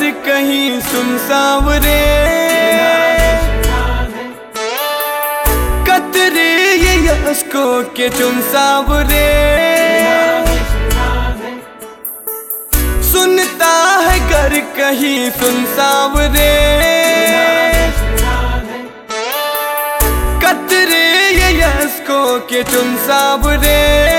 कहीं सुनसावरे, कतरे ये यस्को के चुनसावरे। सुनता है घर कहीं सुनसावरे, कतरे ये यस्को के चुनसावरे।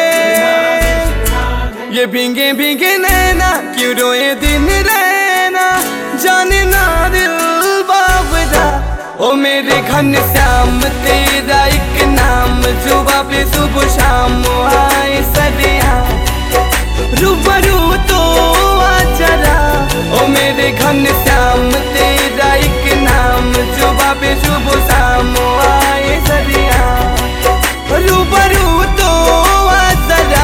ये भीगे भीगे नैना क्यों रोए दिन रहना, जाने ना दिल बाबरा। ओ मेरे घनश्याम तेरा एक नाम, जुबा पे सुबह शाम आए सदिया, रूबरू तो आ जरा। ओ मेरे घनश्याम तेरा एक नाम, जुबा पे सुबह शाम आए सदिया, रूबरू तो आ जरा।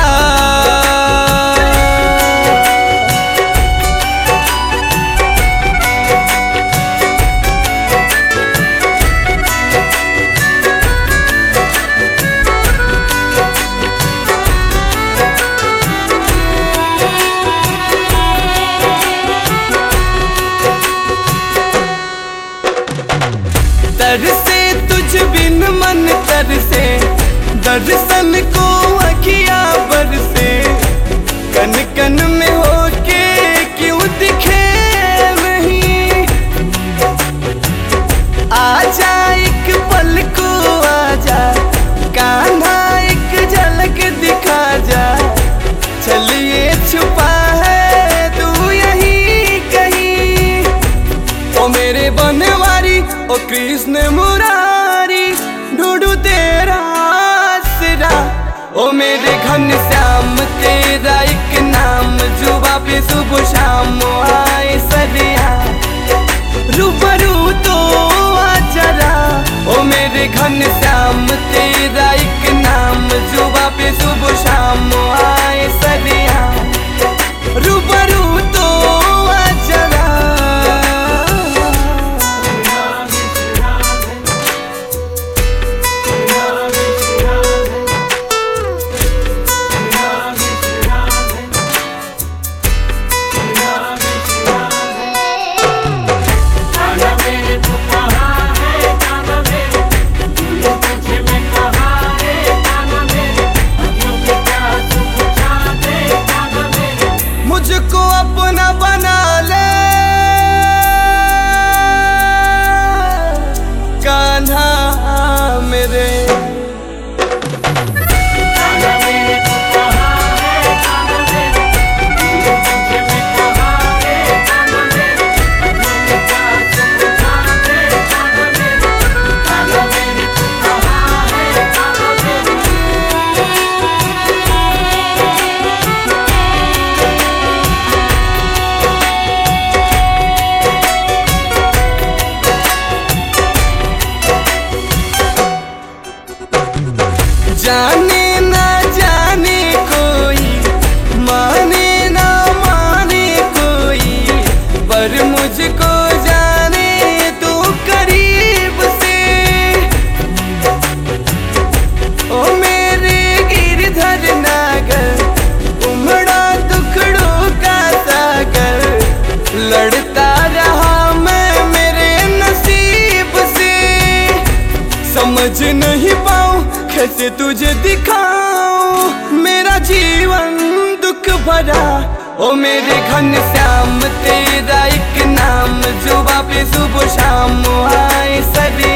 तरसे तुझ बिन मन तरसे, दर्शन को अखिया बरसे। कन कन में होके क्यों दिखे नहीं, आजा एक पल को आजा, कान्हा एक झलक दिखा जा। चलिए छुपा है तू यहीं कहीं, ओ मेरे बनवारी ओ कृष्ण मुरारी, ढूंढू तेरा आसरा। ओ मेरे घनश्याम तेरा एक नाम, जुबा पे सुबह शाम आए सदिया, रूबरू तो आ जरा। ओ मेरे घनश्याम तेरा एक नाम, जुबा पे सुबह शाम आए सदिया, रूबरू तो आ जरा। मुझको अपना बना ले कान्हा मेरे, जाने ना जाने कोई, माने ना माने कोई, पर मुझको जाने तो करीब से। ओ मेरे गिरधर नागर, उमड़ा दुखड़ों का सागर, लड़ता रहा मैं मेरे नसीब से। समझ नहीं पाऊं कैसे तुझे दिखाऊं मेरा जीवन दुख भरा। ओ मेरे घनश्याम तेरा एक नाम, जुबा पे सुबह शाम आए सदिया,